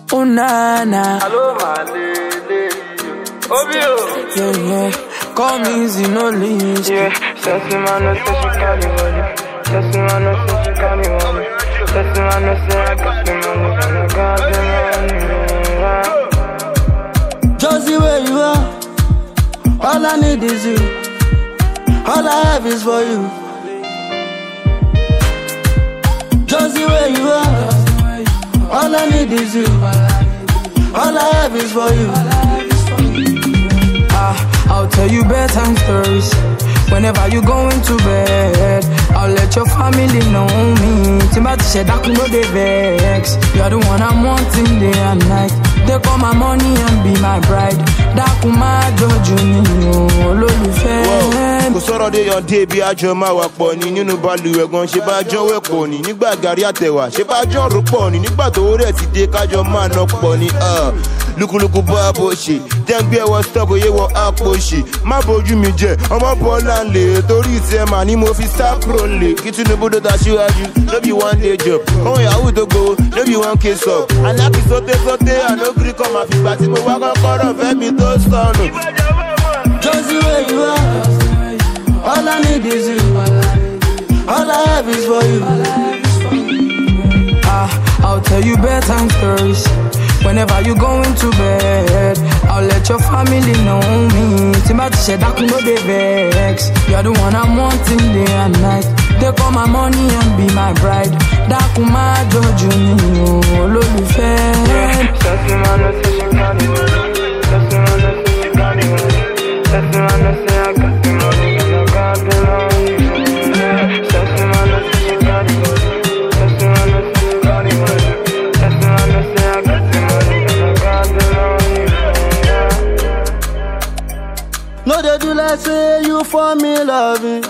Oh na na. Hello, my lady. Obio. Yeah. Call me Zinoli. Yeah. Sexy man, no say she got the money. Sexy man, no say she got the money. Sexy man, no say I got the money. And I got the money. Just the way you are. All I need is you. All I have is for you. Just the way you are. All I need is you. All I have is for you. I'll tell you bedtime stories. Whenever you going to bed, I'll let your family know me. Timothy said I could know they vex. You're the one I'm wanting day and night. Take all my money and be my bride. Dakuma Jojo Ololufe. Kò sọ̀rọ̀ dé yan dé bí àjọ máa wà pọ̀ ni nínú balùwẹ̀ gan ṣe bá jọ wẹ̀ pọ̀ ni nígbà gàrí àtẹ̀wà ṣe bá jọ rò pọ̀ ni nígbà tó rẹ̀ ti dé kájọ máa ná pọ̀ ni. Lukuluku bá bó ṣe dẹ́gbẹ́ ẹwọ́ stọ́ọ̀bù yé wọ àpò ṣe má bójú mi jẹ ọmọ bọ́lá ń lè torí ìtẹ́ mà ní mo fi sápro lè kí Tinubu tó ta síwájú no be one day job ohun yahoo tó gbowó no be one case up aláàkì sóté ànógiri kan máa fìgbà tí mo wá kọ́kọ́rọ́ fẹ́mi tó sọnù. Just the way you are. All I need is you. All I have is for you. I'll tell you bedtime stories. Whenever you going to bed, I'll let your family know me. Timothy said I could know they vex. You're the one I'm wanting day and night. Take all my money and be my bride. Dakuma Jojo Ololufe. Sexy man, no say she got the money. Sexy man, no say she got the money. Sexy man, no say I got the money. And I got the money. Sexy man, no say she got the money. Sexy man, no say she got the money. Sexy man, no say I got the money. And I got the money. No, they do like say you for me loving.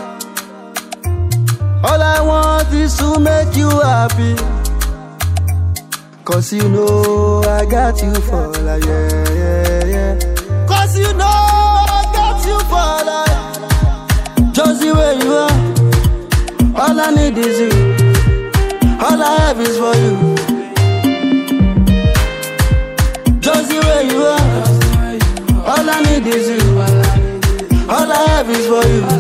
All I want is to make you happy. Cause you know I got you for life, yeah. Cause you know I got you for life. Just the way you are. All I need is you. All I have is for you. Just the way you are. All I need is you. All I have is for you.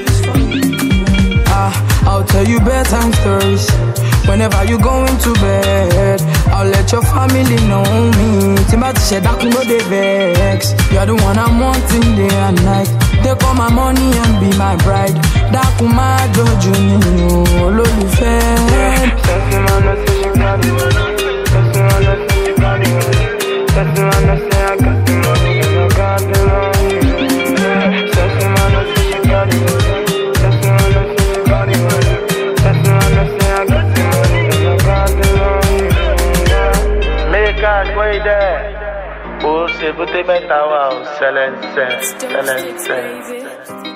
I'll tell you bedtime stories. Whenever you going to bed, I'll let your family know me. Timothy said I could know they vex. You're the one I'm wanting day and night. Take all my money and be my bride. Dakuma Jojo Ololufe. Sexy man, no say she got the money. Sexy man, no say she got the money. Sexy man, no say I got the money. And I got the money. Sexy man, no say she got the money. Sexy man, no say she got the money. Sexy man, no say I got the money. And I got the money. Make us way there. Oh, c'est pour te mettre à wow, excellent.